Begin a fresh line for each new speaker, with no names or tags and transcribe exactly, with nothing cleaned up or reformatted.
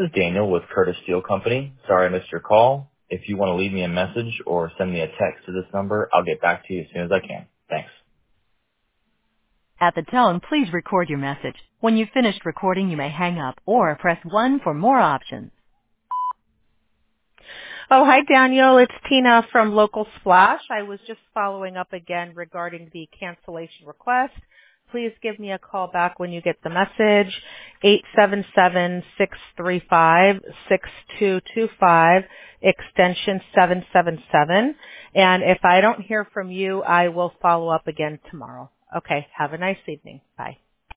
is Daniel with Curtis Steel Company. Sorry I missed your call. If you want to leave me a message or send me a text to this number, I'll get back to you as soon as I can. Thanks.
At the tone, please record your message. When you've finished recording, you may hang up or press one for more options.
Oh, hi, Daniel. It's Tina from Local Splash. I was just following up again regarding the cancellation request. Please give me a call back when you get the message, eight seven seven, six three five, six two two five, extension seven seven seven. And if I don't hear from you, I will follow up again tomorrow. Okay, have a nice evening. Bye.